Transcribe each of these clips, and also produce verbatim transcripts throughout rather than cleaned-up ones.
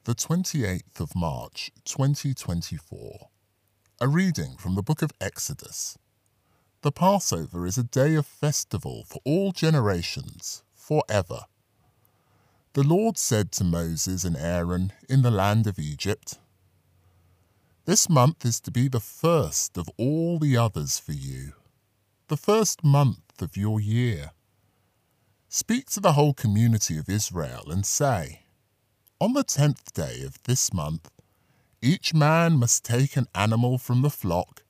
The twenty-eighth of March, twenty twenty-four. A reading from the book of Exodus. The Passover is a day of festival for all generations, forever. The Lord said to Moses and Aaron in the land of Egypt, "This month is to be the first of all the others for you, the first month of your year. Speak to the whole community of Israel and say, on the tenth day of this month, each man must take an animal from the flock,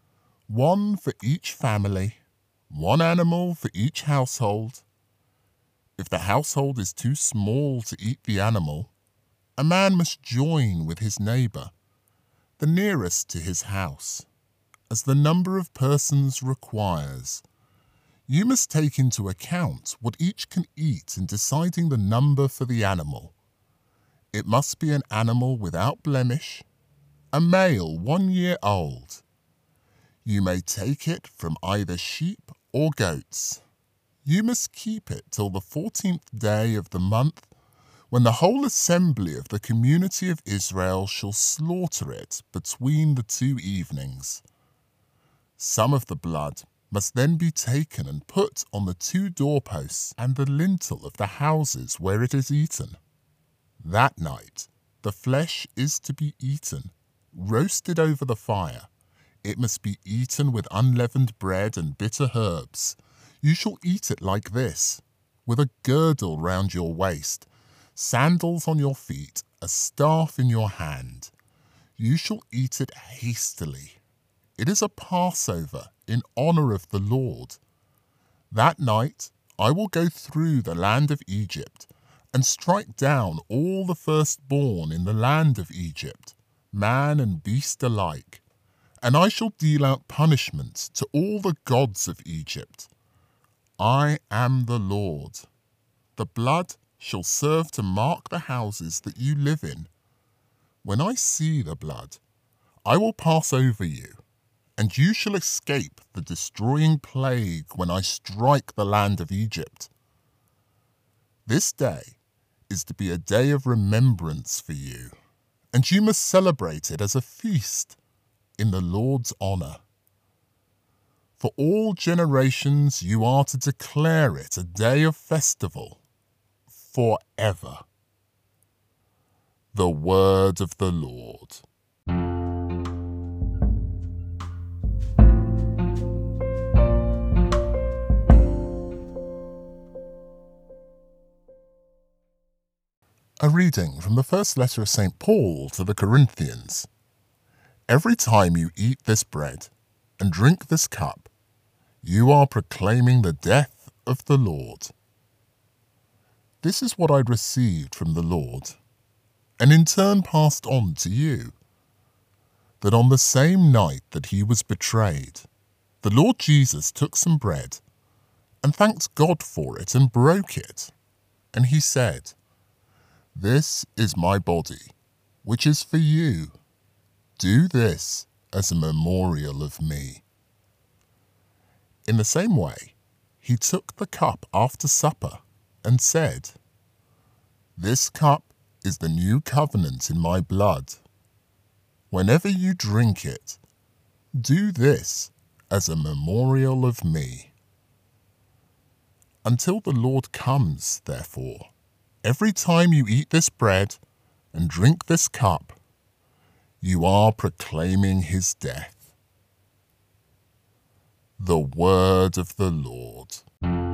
one for each family, one animal for each household. If the household is too small to eat the animal, a man must join with his neighbor, the nearest to his house, as the number of persons requires. You must take into account what each can eat in deciding the number for the animal. It must be an animal without blemish, a male one year old. You may take it from either sheep or goats. You must keep it till the fourteenth day of the month, when the whole assembly of the community of Israel shall slaughter it between the two evenings. Some of the blood must then be taken and put on the two doorposts and the lintel of the houses where it is eaten. That night the flesh is to be eaten, roasted over the fire. It must be eaten with unleavened bread and bitter herbs. You shall eat it like this, with a girdle round your waist, sandals on your feet, a staff in your hand. You shall eat it hastily. It is a Passover in honor of the Lord. That night I will go through the land of Egypt and strike down all the firstborn in the land of Egypt, man and beast alike, and I shall deal out punishment to all the gods of Egypt. I am the Lord. The blood shall serve to mark the houses that you live in. When I see the blood, I will pass over you, and you shall escape the destroying plague when I strike the land of Egypt. This day is to be a day of remembrance for you, and you must celebrate it as a feast in the Lord's honor. For all generations you are to declare it a day of festival forever." The word of the Lord. A reading from the first letter of Saint Paul to the Corinthians. Every time you eat this bread and drink this cup, you are proclaiming the death of the Lord. This is what I received from the Lord, and in turn passed on to you, that on the same night that he was betrayed, the Lord Jesus took some bread and thanked God for it and broke it, and he said, "This is my body, which is for you. Do this as a memorial of me." In the same way, he took the cup after supper and said, "This cup is the new covenant in my blood. Whenever you drink it, do this as a memorial of me." Until the Lord comes, therefore, every time you eat this bread and drink this cup, you are proclaiming his death. The word of the Lord.